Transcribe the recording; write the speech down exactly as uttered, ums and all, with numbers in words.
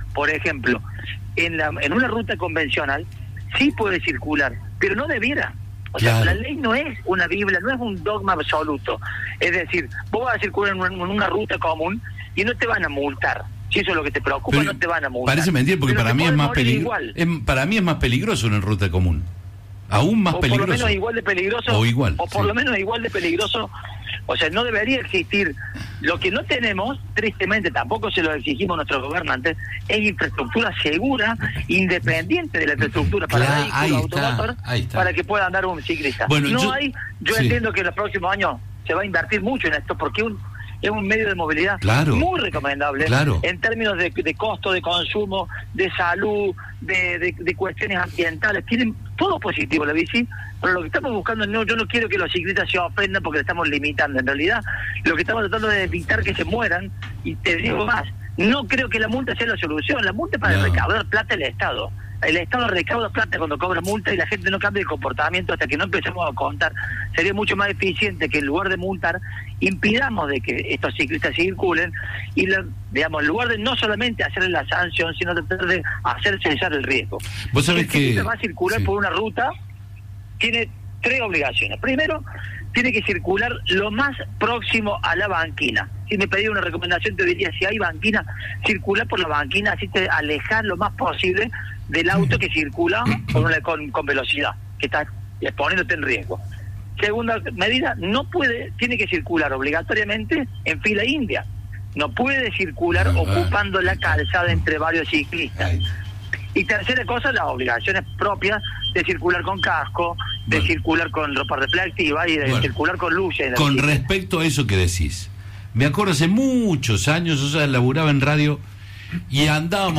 por ejemplo, en, la, en una ruta convencional sí puede circular, pero no debiera. O claro. sea, la ley no es una Biblia, no es un dogma absoluto. Es decir, vos vas a circular en una, en una ruta común y no te van a multar. Si eso es lo que te preocupa, pero no te van a multar. parece mentira, porque pero para mí es más peligroso. Es, para mí es más peligroso una ruta común. Aún más o peligroso. por lo menos igual de peligroso. O igual. O por sí. lo menos igual de peligroso. O sea, no debería existir. Lo que no tenemos, tristemente, tampoco se lo exigimos a nuestros gobernantes, es infraestructura segura, independiente de la infraestructura para claro, vehículos automotor, para que pueda andar un ciclista. Bueno, no yo, hay, yo sí. entiendo que en los próximos años se va a invertir mucho en esto, porque un, es un medio de movilidad claro, muy recomendable claro. en términos de, de costo, de consumo, de salud, de, de, de cuestiones ambientales. Tienen todo positivo la bici, pero lo que estamos buscando, no, yo no quiero que los ciclistas se ofendan porque le estamos limitando. En realidad, lo que estamos tratando es evitar que se mueran, y te digo más, no creo que la multa sea la solución. La multa es para no. recaudar plata del Estado. El Estado recauda plata cuando cobra multa y la gente no cambia el comportamiento hasta que no empecemos a contar. Sería mucho más eficiente que en lugar de multar, impidamos de que estos ciclistas circulen y, la, digamos, en lugar de no solamente hacerle la sanción, sino tratar de hacer cesar el riesgo. ¿Vos sabés si el ciclista que va a circular sí. por una ruta, tiene tres obligaciones. Primero, tiene que circular lo más próximo a la banquina. Si me pedí una recomendación, te diría, si hay banquina, circular por la banquina, así te alejas lo más posible del auto que circula con, una, con, con velocidad, que está exponiéndote en riesgo. Segunda medida, no puede, tiene que circular obligatoriamente en fila india. No puede circular ah, ocupando la calzada entre varios ciclistas. Ay. Y tercera cosa, las obligaciones propias de circular con casco, de bueno. circular con ropa reflectiva y de bueno. circular con luces. Con respecto a eso que decís, me acuerdo hace muchos años, yo ya laburaba en radio y andábamos